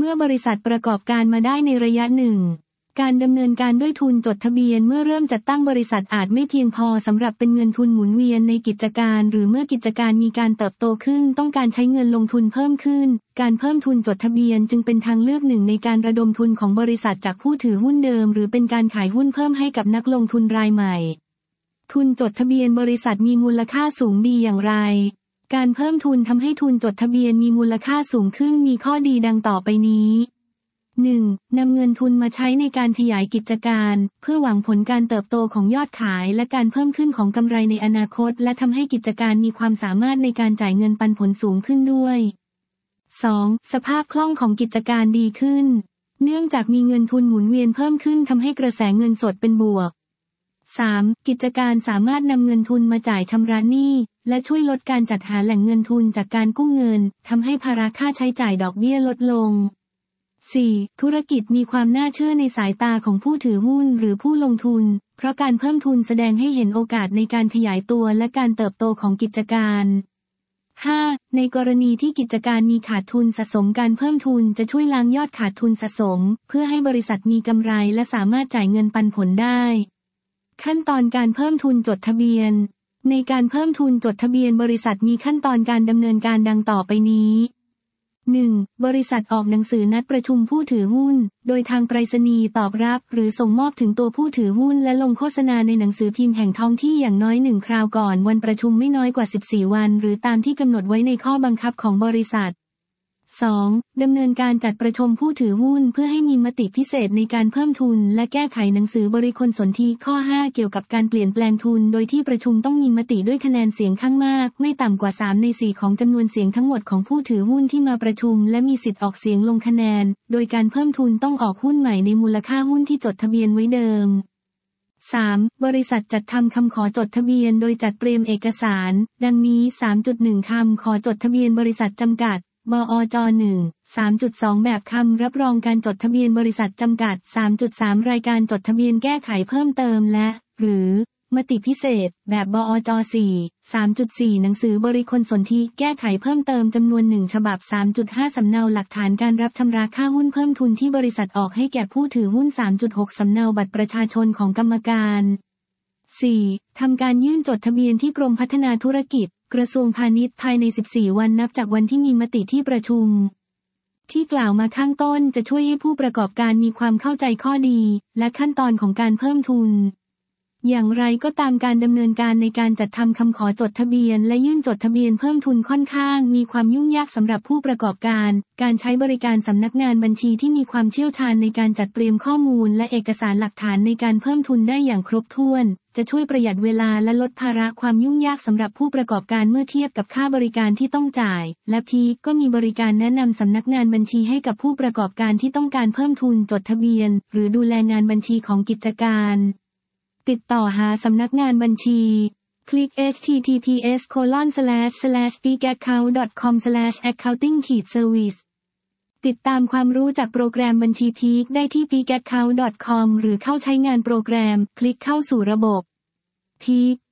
มื่อบริษัทประกอบการมาได้ในระยะหนึ่งการดำเนินการด้วยทุนจดทะเบียนเมื่อเริ่มจัดตั้งบริษัทอาจไม่เพียงพอสำหรับเป็นเงินทุนหมุนเวียนในกิจการหรือเมื่อกิจการมีการเติบโตขึ้นต้องการใช้เงินลงทุนเพิ่มขึ้นการเพิ่มทุนจดทะเบียนจึงเป็นทางเลือกหนึ่งในการระดมทุนของบริษัทจากผู้ถือหุ้นเดิมหรือเป็นการขายหุ้นเพิ่มให้กับนักลงทุนรายใหม่ทุนจดทะเบียนบริษัทมีมูลค่าสูงดีอย่างไรการเพิ่มทุนทำให้ทุนจดทะเบียนมีมูลค่าสูงขึ้นมีข้อดีดังต่อไปนี้ 1. นำเงินทุนมาใช้ในการขยายกิจการเพื่อหวังผลการเติบโตของยอดขายและการเพิ่มขึ้นของกำไรในอนาคตและทำให้กิจการมีความสามารถในการจ่ายเงินปันผลสูงขึ้นด้วย 2. สภาพคล่องของกิจการดีขึ้นเนื่องจากมีเงินทุนหมุนเวียนเพิ่มขึ้นทำให้กระแสเงินสดเป็นบวก 3. กิจการสามารถนำเงินทุนมาจ่ายชำระหนี้และช่วยลดการจัดหาแหล่งเงินทุนจากการกู้เงินทำให้ภาระค่าใช้จ่ายดอกเบี้ยลดลง 4. ธุรกิจมีความน่าเชื่อในสายตาของผู้ถือหุ้นหรือผู้ลงทุนเพราะการเพิ่มทุนแสดงให้เห็นโอกาสในการขยายตัวและการเติบโตของกิจการ 5. ในกรณีที่กิจการมีขาดทุนสะสมการเพิ่มทุนจะช่วยล้างยอดขาดทุนสะสมเพื่อให้บริษัทมีกำไรและสามารถจ่ายเงินปันผลได้ขั้นตอนการเพิ่มทุนจดทะเบียนในการเพิ่มทุนจดทะเบียนบริษัทมีขั้นตอนการดำเนินการดังต่อไปนี้ 1. บริษัทออกหนังสือนัดประชุมผู้ถือหุ้นโดยทางไปรษณีย์ตอบรับหรือส่งมอบถึงตัวผู้ถือหุ้นและลงโฆษณาในหนังสือพิมพ์แห่งท้องที่อย่างน้อย1 คราวก่อนวันประชุมไม่น้อยกว่า14 วันหรือตามที่กำหนดไว้ในข้อบังคับของบริษัท 2. ดำเนินการจัดประชุมผู้ถือหุ้นเพื่อให้มีมติพิเศษในการเพิ่มทุนและแก้ไขหนังสือบริคลสนธิข้อ 5 เกี่ยวกับการเปลี่ยนแปลงทุนโดยที่ประชุมต้องมีมติด้วยคะแนนเสียงข้างมากไม่ต่ำกว่า3 ใน 4ของจำนวนเสียงทั้งหมดของผู้ถือหุ้นที่มาประชุมและมีสิทธิ์ออกเสียงลงคะแนนโดยการเพิ่มทุนต้องออกหุ้นใหม่ในมูลค่าหุ้นที่จดทะเบียนไว้เดิม 3. บริษัทจัดทำคำขอจดทะเบียนโดยจัดเตรียมเอกสารดังนี้ 3.1 คำขอจดทะเบียนบริษัทจำกัดบอจ. 1 3.2 แบบคำรับรองการจดทะเบียนบริษัทจำกัด 3.3 รายการจดทะเบียนแก้ไขเพิ่มเติมและหรือมติพิเศษแบบบอจ. 4 3.4 หนังสือบริคลสนธิแก้ไขเพิ่มเติมจำนวน1ฉบับ 3.5 สำเนาหลักฐานการรับชำระค่าหุ้นเพิ่มทุนที่บริษัทออกให้แก่ผู้ถือหุ้น 3.6 สำเนาบัตรประชาชนของกรรมการ 4. ทำการยื่นจดทะเบียนที่กรมพัฒนาธุรกิจกระทรวงพาณิชย์ภายใน14 วันนับจากวันที่มีมติที่ประชุมที่กล่าวมาข้างต้นจะช่วยให้ผู้ประกอบการมีความเข้าใจข้อดีและขั้นตอนของการเพิ่มทุนอย่างไรก็ตามการดำเนินการในการจัดทำคำขอจดทะเบียนและยื่นจดทะเบียนเพิ่มทุนค่อนข้างมีความยุ่งยากสำหรับผู้ประกอบการการใช้บริการสำนักงานบัญชีที่มีความเชี่ยวชาญในการจัดเตรียมข้อมูลและเอกสารหลักฐานในการเพิ่มทุนได้อย่างครบถ้วนจะช่วยประหยัดเวลาและลดภาระความยุ่งยากสำหรับผู้ประกอบการเมื่อเทียบกับค่าบริการที่ต้องจ่ายและพีก็มีบริการแนะนำสำนักงานบัญชีให้กับผู้ประกอบการที่ต้องการเพิ่มทุนจดทะเบียนหรือดูแลงานบัญชีของกิจการติดต่อหาสำนักงานบัญชีคลิก https://peakaccount.com/accounting-service ติดตามความรู้จากโปรแกรมบัญชีพีคได้ที่ peakaccount.com หรือเข้าใช้งานโปรแกรมคลิกเข้าสู่ระบบพีค